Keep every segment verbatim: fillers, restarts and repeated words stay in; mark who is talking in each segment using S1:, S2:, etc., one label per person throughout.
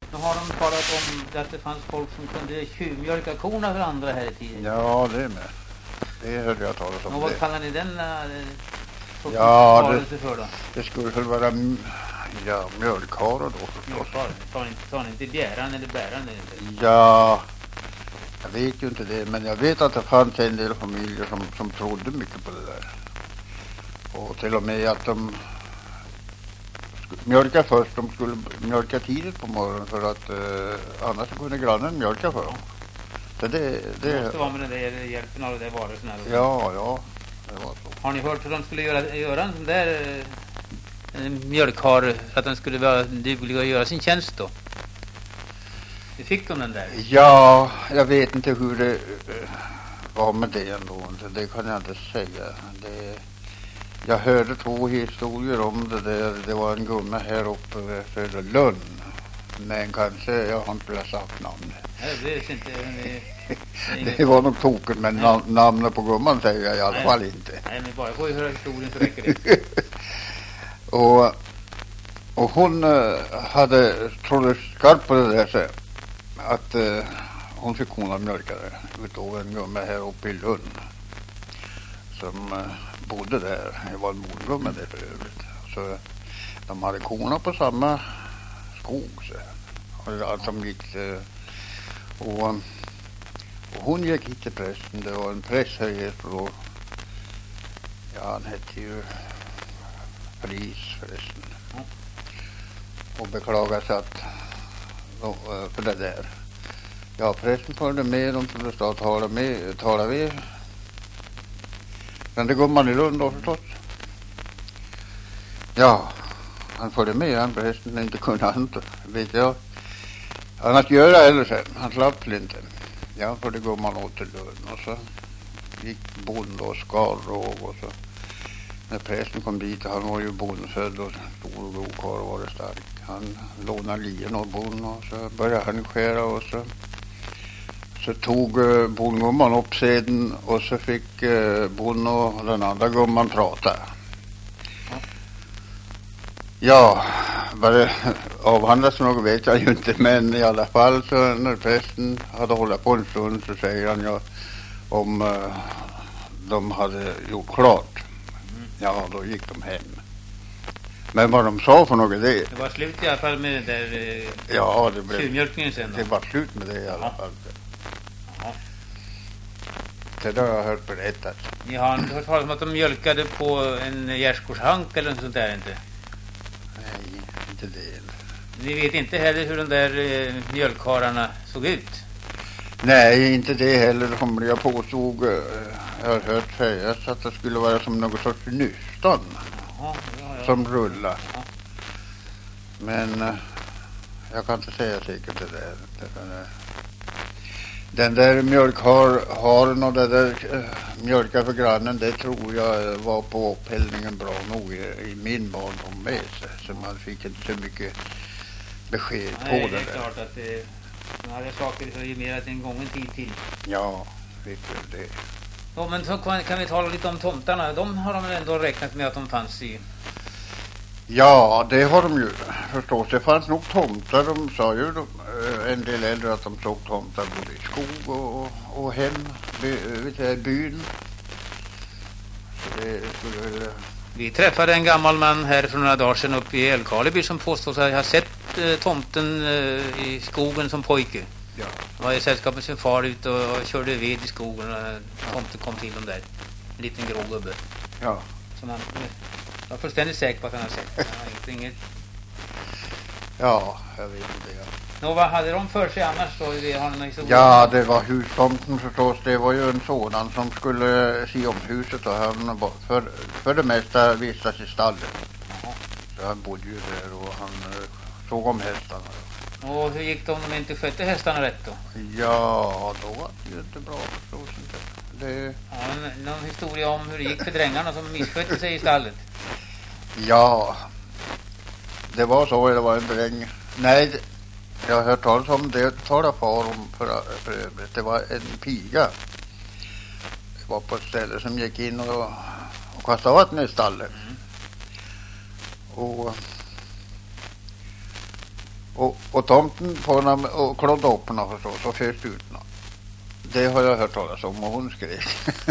S1: Nu har de talat om att det fanns folk som kunde tjuvmjölka korna för andra här i tiden.
S2: Ja, det är med. Det hörde jag talas om.
S1: Och vad
S2: det.
S1: kallar ni den äh, sortens
S2: Ja,
S1: varelse
S2: det,
S1: för då?
S2: det skulle väl vara m- ja, mjölkkarlar då förstås.
S1: Mjölkar. Tar ni, tar ni inte bjäran eller bäran? Eller?
S2: Ja, jag vet ju inte det, men jag vet att det fanns en del familjer som, som trodde mycket på det där. Och till och med att de skulle mjölka först, de skulle mjölka tidigt på morgonen för att eh, annars kunde grannen mjölka för dem. Så det, det,
S1: Det måste vara med den där hjälpen av det där varelserna.
S2: ja, ja, det var så.
S1: Har ni hört hur de skulle göra, göra en sån där eh, en mjölkkar så att den skulle vara duglig att göra sin tjänst då? Hur fick de den där?
S2: Ja, jag vet inte hur det eh, var med det ändå. Det kan jag inte säga. Det, jag hörde två historier om det där. Det var en gumma här uppe vid Söderlund. Men kanske jag har inte sagt namnet.
S1: Nej, det vet inte. Det, det,
S2: Det var nog tokigt, men nam- namnet på gumman säger jag i alla
S1: Nej.
S2: fall inte.
S1: Nej, men bara får ju höra historien så räcker det.
S2: och, och hon uh, hade trodde skarpt på det där så att uh, hon fick hon av mjölkare utav en gumma här uppe i Lund som uh, bodde där. Det var en morgumma där för övrigt. Så de hade korna på samma skog så. Och alltså de gick uh, och, och hon gick hit till prästen. Det var en präst här heter då. Ja, han hette ju Fris förresten.
S1: Mm.
S2: Och beklagade sig att då, för det där. Ja, prästen följde med. De skulle stå och tala med. Tala med. Men det går man i Lund då förstås. Ja, han följde med. Han prästen inte kunde han inte. Vet jag. Annars göra eller sen. Han slapp inte. Ja, för det går man åt till Lund. Och så gick bonde och skarrov och så. När prästen kom dit, han var ju bondfödd och stor och god karl och var det stark. Han lånade lien av bonden och så började han skära och så så tog uh, bondgumman upp seden och så fick uh, bonden och den andra gumman prata. Ja, vad det avhandlas något vet jag ju inte, men i alla fall så när prästen hade hållit på en stund så säger han ja om uh, de hade gjort klart. Ja, då gick de hem. Men vad de sa för något det...
S1: Det var slut i alla fall med det där eh,
S2: Ja, det blev...
S1: tjuvmjölkningen sen då.
S2: Det var slut med det i alla
S1: Ja.
S2: fall.
S1: Ja.
S2: Det har jag hört berättat.
S1: Ni har inte hört talas om att de mjölkade på en gärdsgårdshank eller något sånt där inte?
S2: Nej, inte det.
S1: Ni vet inte heller hur de där eh, mjölkkarlarna såg ut?
S2: Nej, inte det heller. Som jag påstod, eh, jag har hört sägas att det skulle vara som något sorts nystan.
S1: Jaha, ja, ja.
S2: Som rullar.
S1: Ja.
S2: Men eh, jag kan inte säga säkert det där. Det där den där mjölkharen och det där äh, mjölka för grannen, det tror jag var på upphällningen bra nog i, i min barndom med sig. Så man fick inte så mycket besked
S1: Nej,
S2: på
S1: det
S2: det
S1: är
S2: där.
S1: klart att eh, man hade saker så ju mer att en gång en tid till.
S2: Ja, vet du det.
S1: Ja, men så kan, kan vi tala lite om tomtarna. De har de väl ändå räknat med att de fanns i...
S2: Ja, det har de ju förstås. Det fanns nog tomtar. De sa ju de, en del äldre att de såg tomtar både i skog och, och hem, by, vet jag, byn. Så det skulle väl...
S1: Vi träffade en gammal man här för några dagar sedan uppe i Älvkarleby som påstod att jag har sett eh, tomten eh, i skogen som pojke.
S2: Ja.
S1: Han var i sällskap med sin far ut och, och körde ved i skogen och eh, tomten kom till dem där. En liten grå gubbe.
S2: Ja.
S1: Som han eh, var fullständigt säker på att han har sett. Han har inte inget...
S2: Ja, jag vet inte det.
S1: Nå, vad hade de för sig annars då? Vi har någon historia.
S2: Ja, det var hustomten förstås. Det var ju en sådan som skulle se om huset och han var för, för det mesta vistas i stallet.
S1: Jaha.
S2: Så han bodde ju där och han uh, såg om hästarna.
S1: Och hur gick det om de inte skötte hästarna rätt då?
S2: Ja, då var det ju inte bra förstås inte. Det...
S1: Ja, en, någon historia om hur det gick för drängarna som misskötte sig i stallet.
S2: Ja, det var så. Det var en dräng. Nej, det... jag har hört talas om det. Talar far om för, för övrigt. Det var en piga. Det var på ett ställe som gick in och, och kastade vatten i stallet. Mm. Och Och, och tomten får henne och klodda upp henne förstås och först ut henne. Det har jag hört talas om och hon skrek.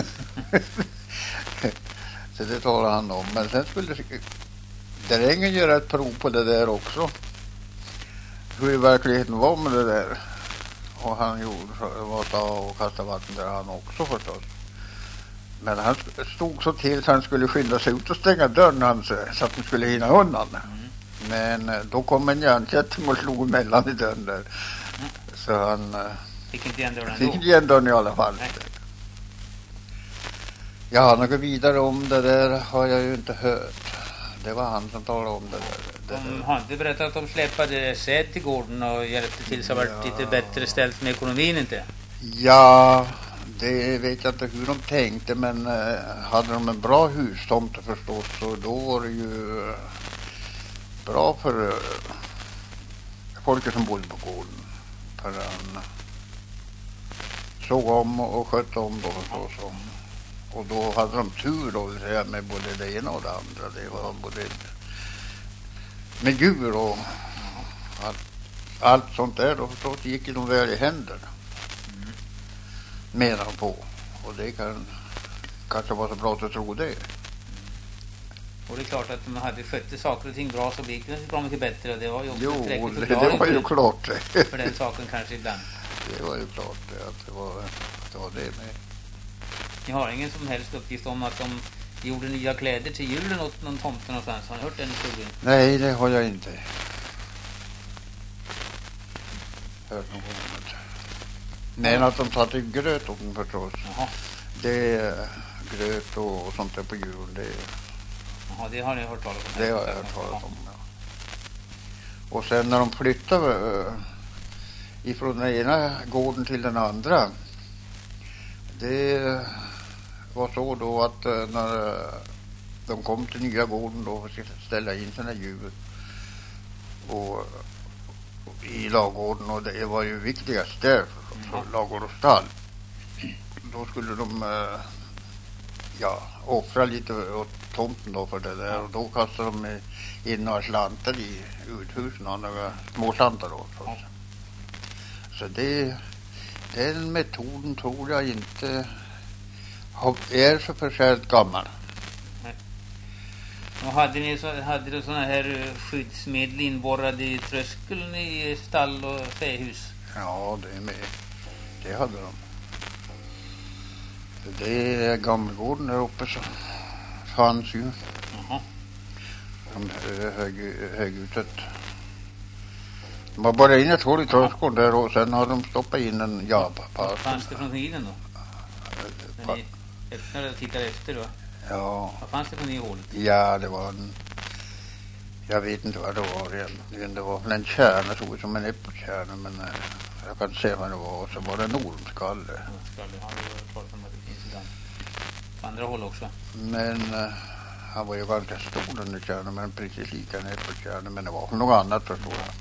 S2: Så det talar han om. Men sen skulle drängen göra ett prov på det där också. Hur i verkligheten var med det där. Och han gjorde var ta och kasta vatten där han också förstås. Men han stod så till så han skulle skynda sig ut och stänga dörren han, så att han skulle hinna undan. Mm. Men då kom en järnkätting och slog emellan i dörren där. Mm. Så han
S1: fick inte igen dörren,
S2: fick inte igen dörren i alla fall. Nej. Ja, något vidare om det där har jag ju inte hört. Det var han som talade om det där. Det
S1: de har inte berättat att de släppade säd till gården och hjälpte till så vart ja. lite bättre ställt med ekonomin inte?
S2: Ja, det vet jag inte hur de tänkte, men eh, hade de en bra hustomt förstås så då var det ju eh, bra för eh, folket som bodde på gården. För han såg om och, och skötte om då förstås. Och, och då hade de tur då med både det ena och det andra. Det var både med djur och allt, allt sånt där då förstås gick de väl i händerna. Menar på. Och det kan kanske vara så bra att tro det.
S1: Och det är klart att man hade skött saker och ting bra så gick det bra mycket bättre. Och det var ju också
S2: jo, det, det var ju klart det.
S1: För den saken kanske ibland.
S2: Det var ju klart det, att det var, att det var det med.
S1: Ni har ingen som helst uppgift om att de gjorde nya kläder till julen åt någon tomte någonstans. Har ni hört den historien?
S2: Nej, det har jag inte. Hört någon gång. Men att de satte gröt åt den förstås. Jaha. Det är gröt och, och sånt där på julen. Det,
S1: Jaha, det har ni hört talas om.
S2: Det har jag hört talas om, ja. Och sen när de flyttade äh, ifrån den ena gården till den andra. Det var så då att äh, när äh, de kom till nya gården då för att ställa in sina djur. Och i lagården, och det var ju viktigast där för mm. lagård och stall. Då skulle de äh, ja, offra lite åt tomten då för det där, och då kastade de in några slantar i uthusen och några små slantar då. Så, så det, den metoden tror jag inte är så försäljt gammal.
S1: Och hade ni så, hade du såna här skyddsmedel inborrade i tröskeln i stall och fähus?
S2: Ja, det är med. Det hade de. Det är gammelgården där uppe så fanns ju. Jaha. De hög, höghuset. De var bara in ett hål i tröskeln där och sen har de stoppat in en jabba.
S1: Vad fanns det från tiden då? När ni öppnade och tittade efter då?
S2: Ja.
S1: Vad fanns det för nya hålet?
S2: Ja, det var en... Jag vet inte vad det var egentligen. Det var en kärna, såg ut som en äppelkärna, men äh, jag kan inte säga vad det var. Och så var det en ormskalle.
S1: Ormskalle, han har ju pratat om att det finns ibland på andra håll också.
S2: Men äh, han var ju ganska stor den där kärnan, men precis lika en äppelkärna. Men det var något annat förstår jag.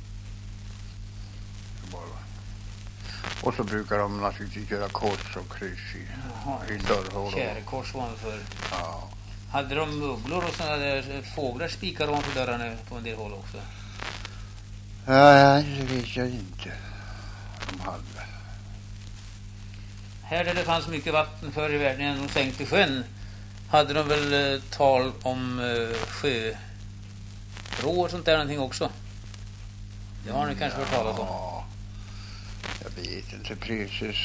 S2: Och så brukar de naturligtvis göra kors och kryss i, i dörrhål.
S1: Kärkors var det för.
S2: Ja.
S1: Hade de ugglor och sådana där fåglar spikade ovanför dörrarna på en del håll också?
S2: Ja, det vet jag inte. De hade.
S1: Här där det fanns mycket vatten förr i världen innan de sänkte sjön hade de väl eh, tal om eh, sjörå och sånt där någonting också. Det har ni mm, kanske hört talas om.
S2: Jag vet inte precis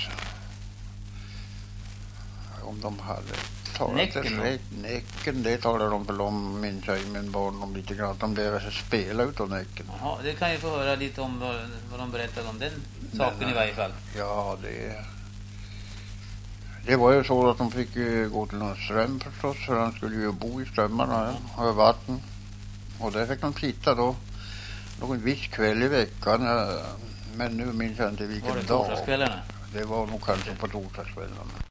S2: om de hade talat
S1: Näcken,
S2: rätt. Näcken, det talar de väl om, minns jag i min barn om lite grann. De blev spela ut av Näcken.
S1: Jaha, det kan ju få höra lite om vad, vad de berättade om den saken. Men, i varje fall.
S2: Ja, det det var ju så att de fick ju gå till någon ström förstås, för han skulle ju bo i strömmarna och över vatten. Och där fick de sitta då någon viss kväll i veckan. Men nu minns jag inte vilken dag.
S1: Var det torsdagskvällarna?
S2: Det var nog kanske på torsdagskvällarna.